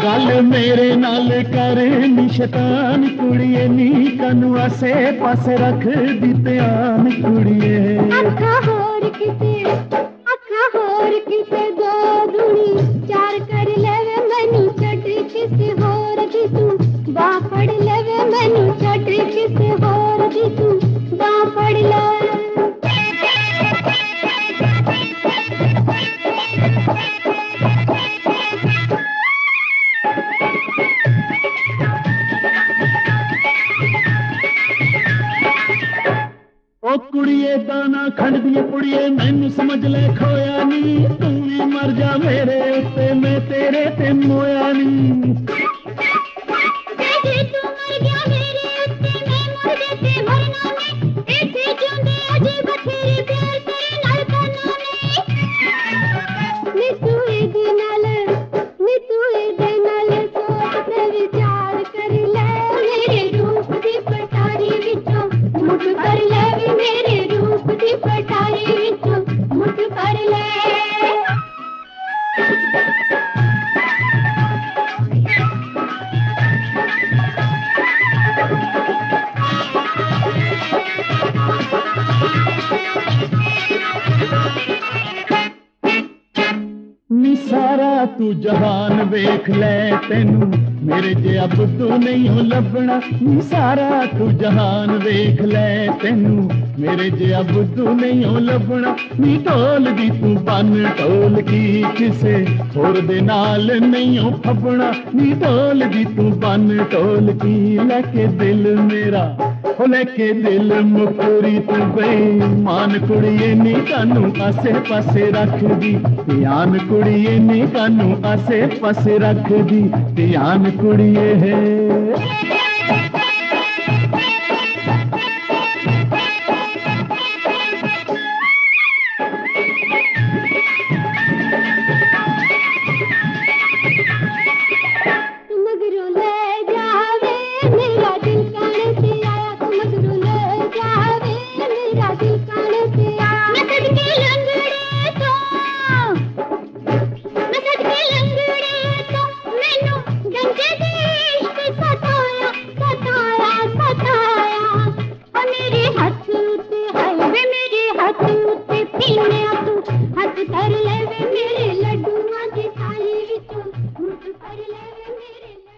गल मेरे नाल कर नी शैतान कुड़िए नी कनु आसे पासे रख दी ध्यान कुड़िए। अखा होर किते दो दुनी चार कर लेवे मैनू छड़ किसे होर दी तू बाह फड़ लेवे मैनू छड़ किसे होर दी तू बाह फड़ ले। ओ कुड़िए दाना खंड दिए कुड़िए मैनू समझ ले खोया नी तू भी मर जा मेरे उत्ते मैं तेरे ते मोया नी। तू मर गया मेरे उत्ते मैं मर जाते मरना ने इथे जिंदे अजे बथेरे प्यार तेरे नाल करना ने तू ए नाल सोच ते विचार कर ले मेरे रूप दी पटारी विचों मुठ कर ले वे मेरे रूप दी पटारी विचों मुठ कर ले। नी सारा तू जहान वेख ले तेनू मेरे जे अब तू नहीं हो लभना। नी सारा तू जहान वेख ले तेनू मेरे जे अब तू नहीं हो लभना। नी ढोल दी तू बन ढोल की किसे होर दे नाल नहीं हो फबना। नी ढोल दी तू बन ढोल की लेके दिल मेरा हो लेके दिल मुकरी तू बेईमान कुड़िए नी कानू आसे पासे रख दी ध्यान कुड़िए नी कानू आसे पासे रख दी ध्यान कुड़िए है। हाथ कर ले वे मेरे लड्डुआं दी थाली विचों मुठ कर ले वे मेरे